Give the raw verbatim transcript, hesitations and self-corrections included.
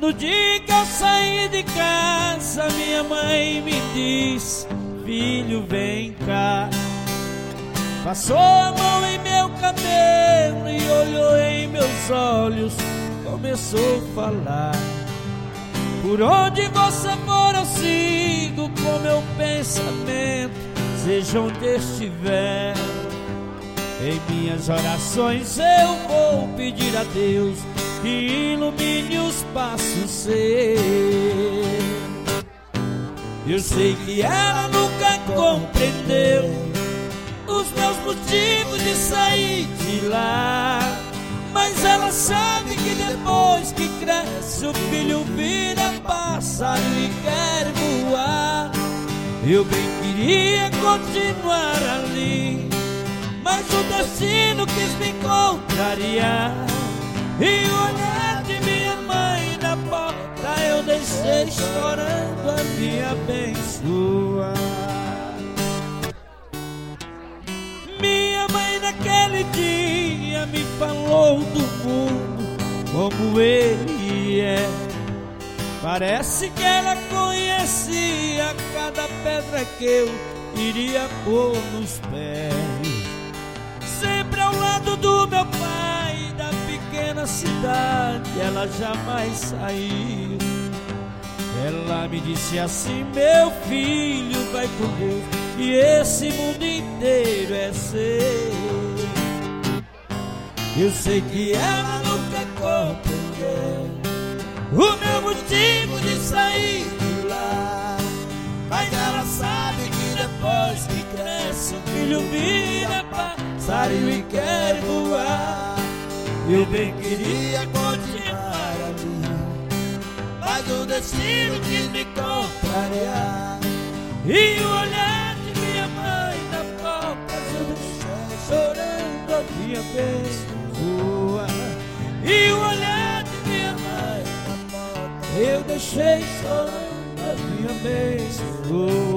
No dia que eu saí de casa, minha mãe me disse: filho, vem cá. Passou a mão em meu cabelo e olhou em meus olhos, começou a falar: por onde você for eu sigo com meu pensamento, seja onde estiver. Em minhas orações eu vou pedir a Deus que ilumine os passos seus. Eu sei que ela nunca compreendeu os meus motivos de sair de lá, mas ela sabe que depois que cresce o filho vira pássaro e quer voar. Eu bem queria continuar ali, mas o destino quis me contrariar. E o olhar de minha mãe na porta eu deixei chorando a me abençoar. Minha mãe naquele dia me falou do mundo como ele é. Parece que ela conhecia cada pedra que eu iria pôr nos pés. Sempre ao ldo do meu pai, da pequena cidade, ela jamais saiu. Ela me disse assim: meu filho, vai com Deus, que esse mundo inteiro é seu. Eu sei que ela nunca compreendeu o meu motivo de sair de lá, mas ela sabe que depois que cresce o filho vira passarinho e quer voar. Eu bem queria continuar ali, mas o destino quis me contrariar. E o olhar de minha mãe na porta eu deixei chorando a minha abençoa. E o olhar de minha mãe na porta eu deixei chorando a minha abençoa.